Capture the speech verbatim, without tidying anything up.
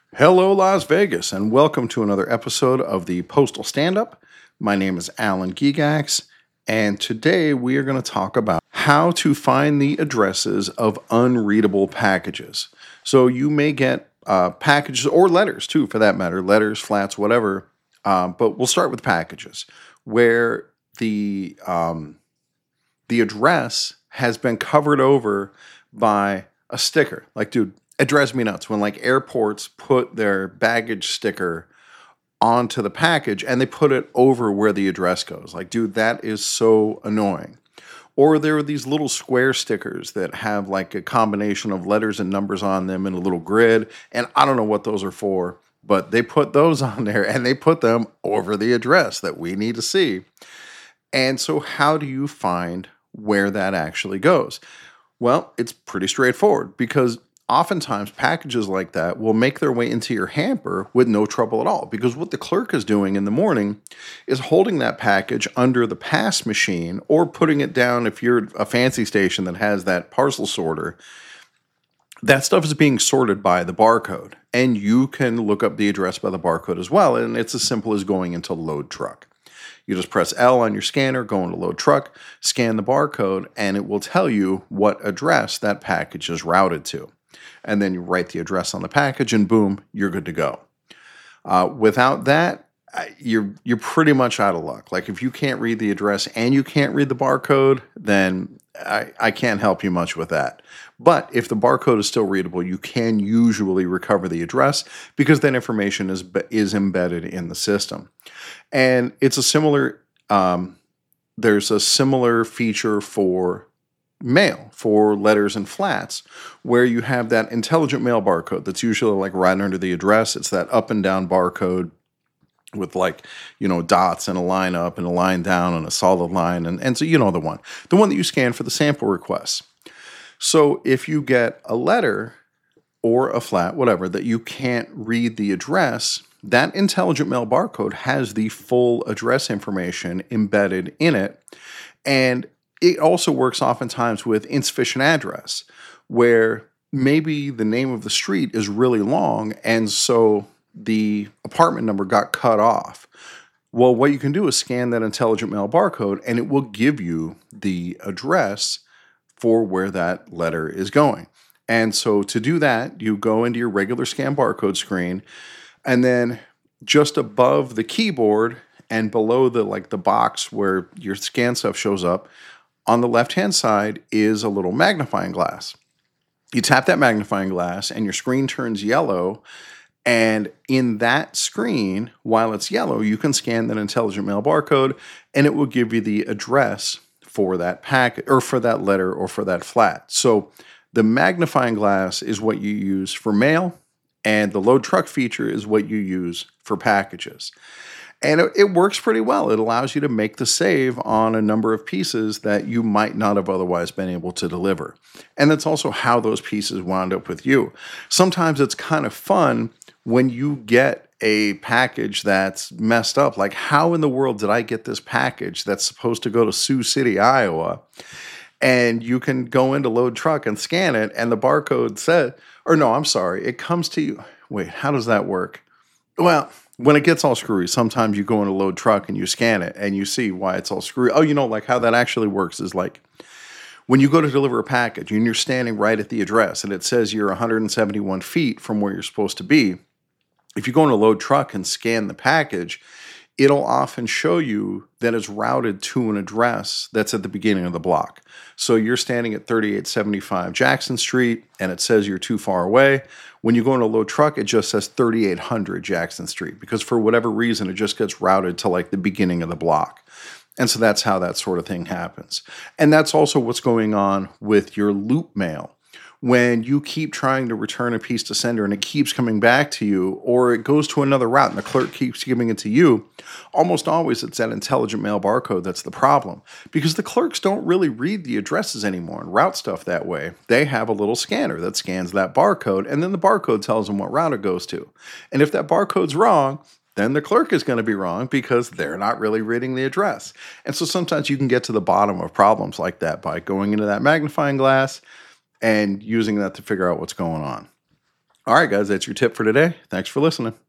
Hello, Las Vegas, and welcome to another episode of the Postal Stand Up. My name is Alan Gigax, and today we are going to talk about how to find the addresses of unreadable packages. So you may get uh, packages or letters too, for that matter, letters, flats, whatever. Uh, but we'll start with packages, where the um, the address has been covered over by a sticker. Like, dude, it drives me nuts when like airports put their baggage sticker onto the package and they put it over where the address goes. Like, dude, that is so annoying. Or there are these little square stickers that have like a combination of letters and numbers on them in a little grid. And I don't know what those are for, but they put those on there and they put them over the address that we need to see. And so how do you find where that actually goes? Well, it's pretty straightforward because oftentimes packages like that will make their way into your hamper with no trouble at all, because what the clerk is doing in the morning is holding that package under the pass machine or putting it down. If you're a fancy station that has that parcel sorter, that stuff is being sorted by the barcode, and you can look up the address by the barcode as well, and it's as simple as going into load truck. You just press L on your scanner, go into load truck, scan the barcode, and it will tell you what address that package is routed to. And then you write the address on the package, and boom, you're good to go. Uh, without that, you're you're pretty much out of luck. Like, if you can't read the address and you can't read the barcode, then I, I can't help you much with that. But if the barcode is still readable, you can usually recover the address because that information is is embedded in the system. And it's a similar, um, there's a similar feature for mail, for letters and flats, where you have that intelligent mail barcode that's usually like right under the address. It's that up and down barcode with like, you know, dots and a line up and a line down and a solid line. And, and so you know the one, the one that you scan for the sample requests. So if you get a letter or a flat, whatever, that you can't read the address, that intelligent mail barcode has the full address information embedded in it. And it also works oftentimes with insufficient address, where maybe the name of the street is really long, and so the apartment number got cut off. Well, what you can do is scan that intelligent mail barcode, and it will give you the address for where that letter is going. And so to do that, you go into your regular scan barcode screen, and then just above the keyboard and below the like the box where your scan stuff shows up, on the left-hand side is a little magnifying glass. You tap that magnifying glass and your screen turns yellow. And in that screen, while it's yellow, you can scan that intelligent mail barcode and it will give you the address for that packet or for that letter or for that flat. So the magnifying glass is what you use for mail, and the load truck feature is what you use for packages. And it, it works pretty well. It allows you to make the save on a number of pieces that you might not have otherwise been able to deliver. And that's also how those pieces wound up with you. Sometimes it's kind of fun when you get a package that's messed up. Like, how in the world did I get this package that's supposed to go to Sioux City, Iowa? And you can go into load truck and scan it, and the barcode said, or no, I'm sorry, it comes to you. Wait, how does that work? Well, when it gets all screwy, sometimes you go into load truck and you scan it and you see why it's all screwy. Oh, you know, like how that actually works is like when you go to deliver a package and you're standing right at the address and it says you're one hundred seventy-one feet from where you're supposed to be. If you go into load truck and scan the package, it'll often show you that it's routed to an address that's at the beginning of the block. So you're standing at thirty-eight seventy-five Jackson Street and it says you're too far away. When you go into load truck, it just says thirty-eight hundred Jackson Street because for whatever reason, it just gets routed to like the beginning of the block. And so that's how that sort of thing happens. And that's also what's going on with your loop mail. When you keep trying to return a piece to sender and it keeps coming back to you, or it goes to another route and the clerk keeps giving it to you, almost always it's that intelligent mail barcode that's the problem. Because the clerks don't really read the addresses anymore and route stuff that way. They have a little scanner that scans that barcode, and then the barcode tells them what route it goes to. And if that barcode's wrong, then the clerk is going to be wrong because they're not really reading the address. And so sometimes you can get to the bottom of problems like that by going into that magnifying glass and using that to figure out what's going on. All right, guys, that's your tip for today. Thanks for listening.